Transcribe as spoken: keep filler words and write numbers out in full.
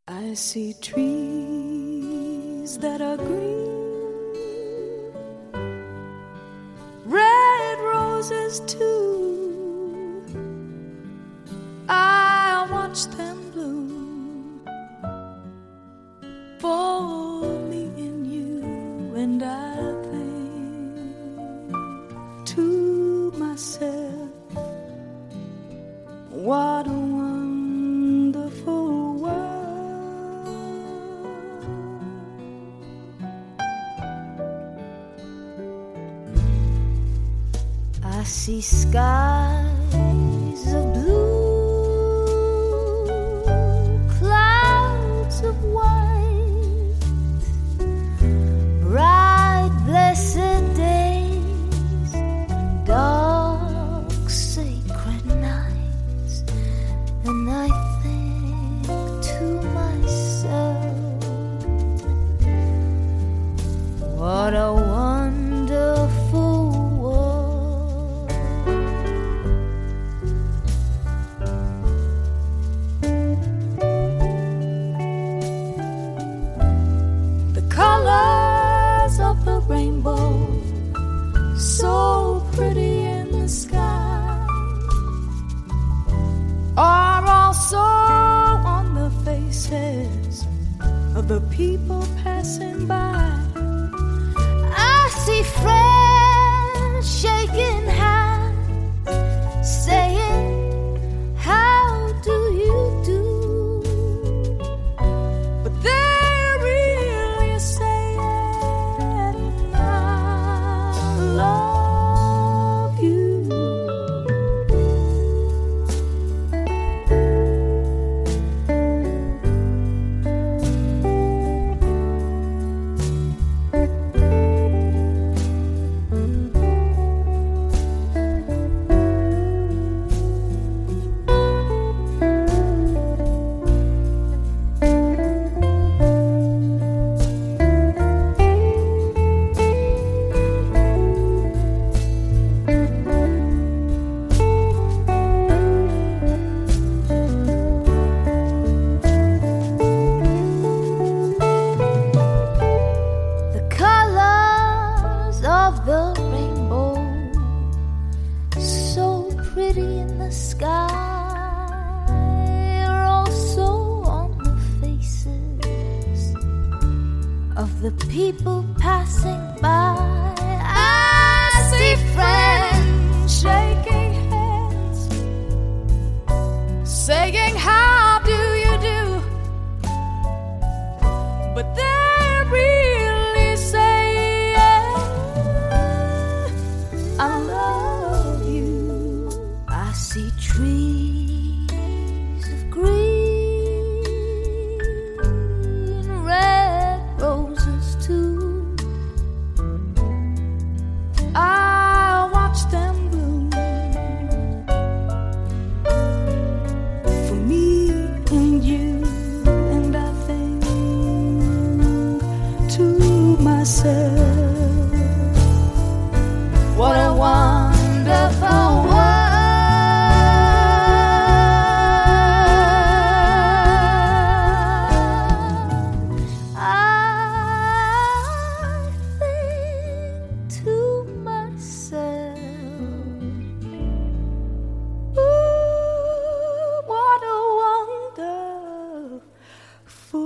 I see trees that are green, red roses too. I watch them bloom for me and you, and I think to myself, what a wonderful world. I see skies of blue, clouds of white, bright blessed days, dark sacred nights, and I think to myself, what a wonderful rainbow, so pretty in the sky, are also on the faces of the people passing by. I see friends shaking hands, saying, how do you do? But they're really saying, love you. The rainbow, so pretty in the sky, are also on the faces of the people passing by. I see friends shaking hands, saying, how do you do? But they're really saying, I love you. I see trees of green, red roses too. I watch them bloom for me and you, and I think to myself, what a wonderful world. I think to myself, ooh, what a wonderful